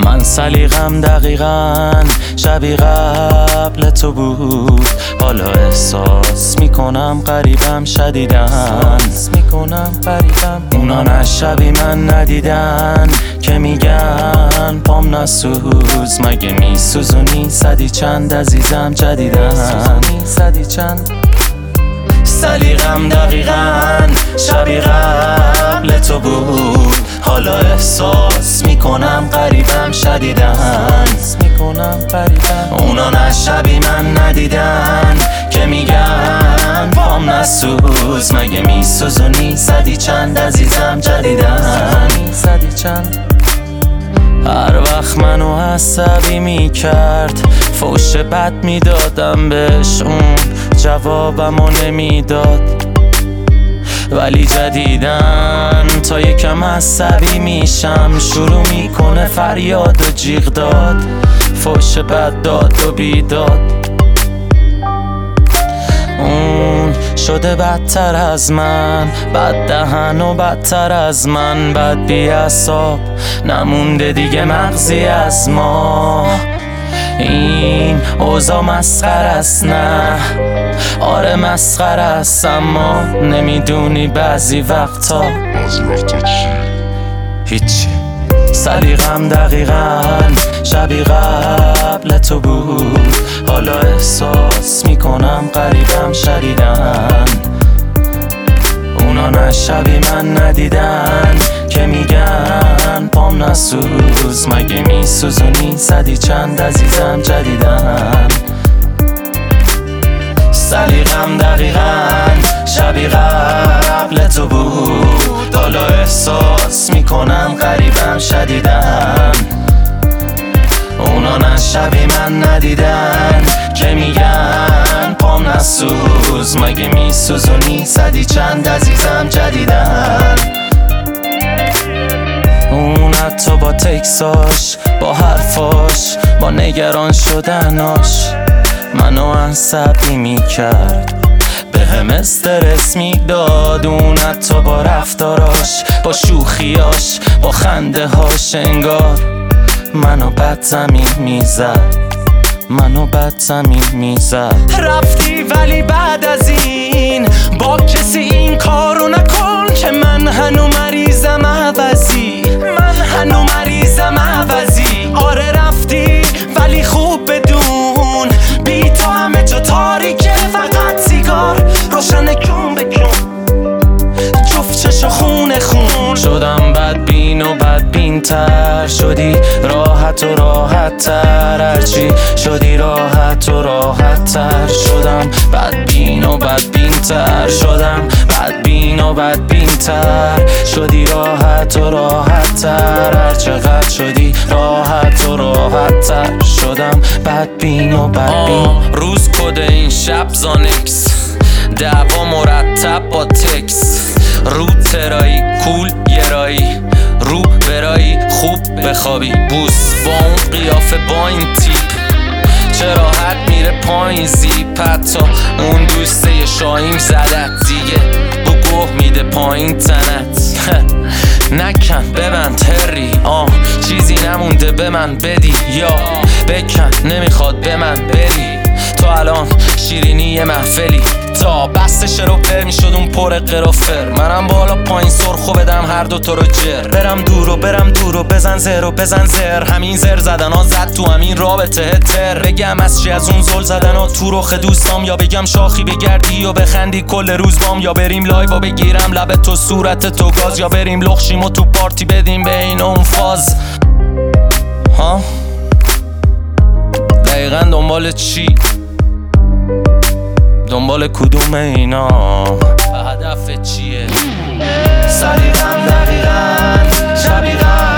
من سلیقم دقیقاً شبیه قبل تو بود. حالا احساس میکنم قریبم شدیدن، اونا نه شبیه من ندیدن که میگن پام نسوز. مگه میسوزونی صدی چند عزیزم جدیدن؟ سلیقم دقیقاً شبیه قبل تو بود. حالا احساس میکنم قریبم شدیدن، اونا نه شبیه من ندیدن که میگن پام نسوز. مگه میسوزونی صدی چند عزیزم جدیدن؟ هر وقت منو عصبی میکرد فوش بد میدادم بهش، اون جوابمو نمیداد. ولی جدیدن تا یکم عصبی میشم شروع میکنه فریاد و جیغ داد، فوش بد داد و بیداد. اون شده بدتر از من، بد دهن و بدتر از من، بد بی اعصاب، نمونده دیگه مغزی از ما. این اوضاع مسخره است، نه آره مسخره است، اما نمیدونی بعضی وقتا چی؟ هیچی. سلیقم دقیقاً شبیه قبل تو بود. حالا احساس میکنم قریبم شدیدن، اونا نه شبیه من ندیدن که میگن پام نسوز. مگه میسوزونی صدی چند عزیزم جدیدن؟ سلیقم دقیقاً شبیه قبل تو بود. حالا احساس میکنم قریبم شدیدن، اونا نه شبیه من ندیدن که میگن پام نسوز. مگه میسوزونی صدی چند عزیزم جدیدن؟ اون حتی با تکساش، با حرفاش، با نگران شدناش منو عصبی میکرد، به هم استرس میداد. اون حتی با رفتاراش، با شوخیاش، با خنده هاش انگار منو بد زمین میزد. رفتی ولی بعد از این با کسی این کارو نکن که من هنو مریضم عوضی. آره رفتی ولی خوب بدون بی تو همه جا تاریکه، فقط سیگار روشن کن جفت چشا خون شدم. بدبین و بدبین تر شدی، راحت و راحت تر، هرچی شدی راحت و راحت تر شدم. بدبین و بدبین تر شدم، بدبین و بدبین تر شدی، راحت و راحت تر، هر چقدر شدی راحت و راحت تر شدم. بدبین و بدبین. روز کده این شب زانکس، دعوا مرتب با تکس، رو ترایی کول گرایی، رو برایی خوب بخوابی، بوس با اون قیافه با این تیپ، چه راحت میره پایین زیپ. حتی اون دوسته شاهیم زدت دیگه بو گوه میده پایین تنت. نکن ببند هری، چیزی نمونده به من بدی، یا بکن نمیخواد به من بری. تو الان شیرینی محفلی، تا بستش رو پر میشد اون پر قرافر. منم بالا پایین سرخو بدم هر دو تو رو جر، برم دور و بزن زر. همین زر زدن ها زد تو همین رابطه تر. بگم از چی از اون زل زدن ها تو رخ دوستام، یا بگم شاخی بگردی و بخندی کل روز بام، یا بریم لایو و بگیرم لب تو صورت تو گاز، یا بریم لخشیم و تو پارتی بدیم به این اون فاز. ها دقیقا دنبال چی؟ دنبال کدوم اینا؟ هدف چیه؟ سلیقم دقیقاً شبیه